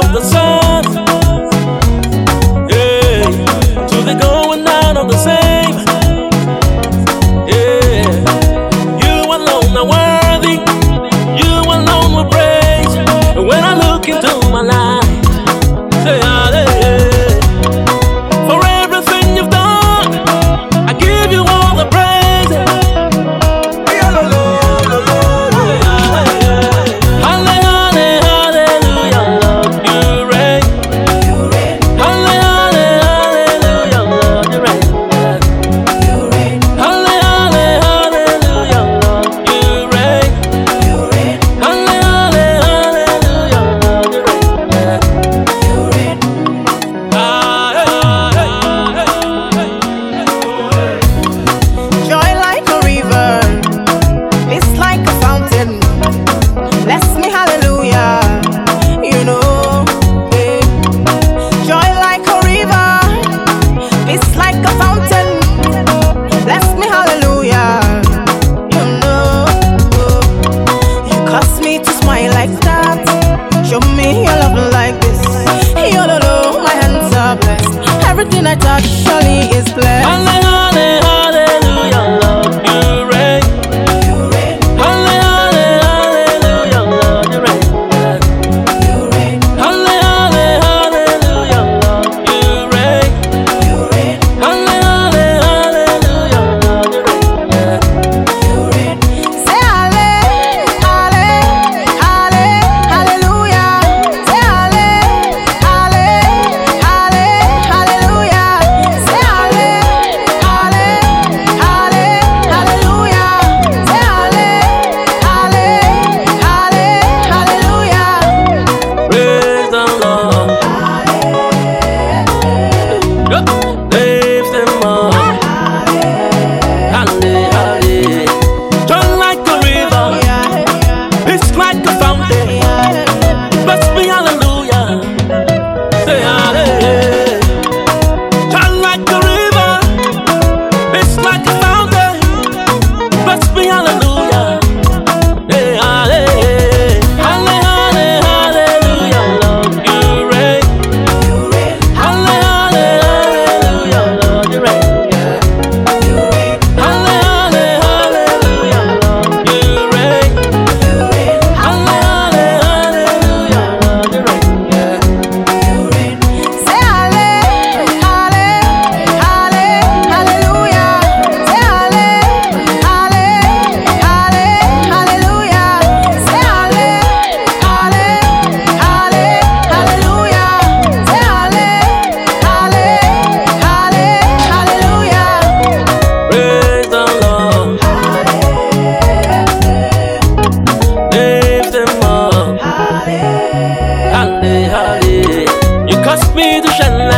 of the sun, yeah, to the going down of the same, yeah. You alone are worthy, you alone will praise. And when I look into my life, say hallelujah. For everything you've done, I give you all the praise. Everything I touch surely is blessed. Hallelujah, hallelujah, Lord, you reign. You reign. Hallelujah, hallelujah, Lord, you reign. You reign. Hallelujah, hallelujah, Lord, you reign. You reign. Hallelujah, hallelujah, Lord, you reign. You reign. Say hallelujah, hallelujah. Say Lift them up, hallelujah. Turn like a river, it's like a fountain. Bless me, hallelujah. Say hallelujah. Turn like a river, it's like a fountain. Bless me, hallelujah. Say hallelujah. Hallelujah, hallelujah, Lord, you reign. You reign. Hallelujah, Lord, you reign. You reign. Hallelujah, hallelujah, Lord, you reign. You reign. Hallelujah, Lord, you reign. You reign. say hallelujah. Say hallelujah. Say Praise the Lord. Lift them up. Hallelujah. You caused me to shine